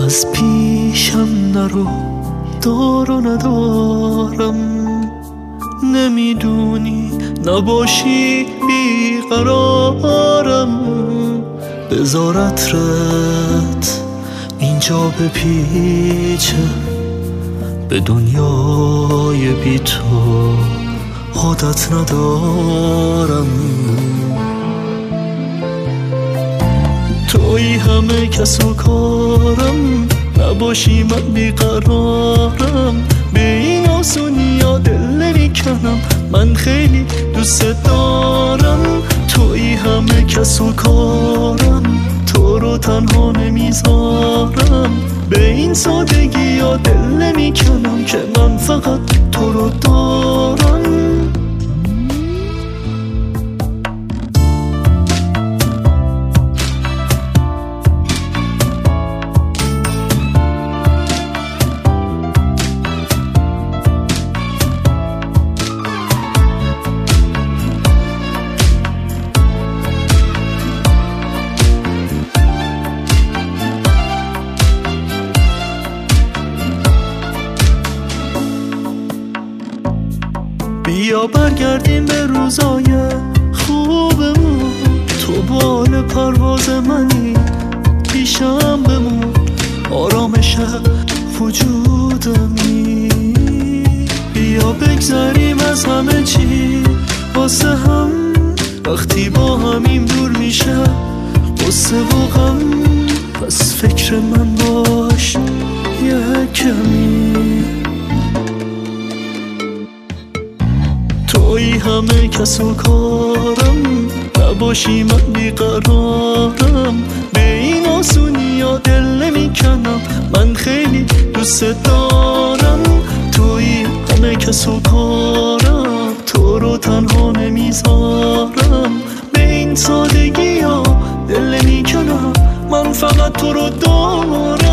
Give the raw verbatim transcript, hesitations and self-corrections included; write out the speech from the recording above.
از پیشم نرو، دار و ندارم. نمیدونی نباشی بیقرارم. بذار عطرت اینجا بپیچه، به دنیای بی تو عادت ندارم. توی همه کس و کارم، نباشی من بیقرارم. به این آسونیا دل نمیکنم، من خیلی دوست دارم. توی همه کس و کارم، تو رو تنها نمیذارم. به این سادگی ها دل نمیکنم که من فقط تو رو دارم. بیا برگردیم به روزای خوبمون. تو بال پرواز منی، پیشم بمون. آرامش وجودمی. بیا بگذریم از همه چی واسه هم. وقتی با همیم دور میشه قصه و غم، پس فکر من باش یه کمی. توی همه کس و کارم، نباشی من بیقرارم. به این آسونی ها دل نمیکنم، من خیلی دوست دارم. توی همه کس و کارم، تو رو تنها نمیذارم. به این سادگی ها دل نمیکنم، من فقط تو رو دارم.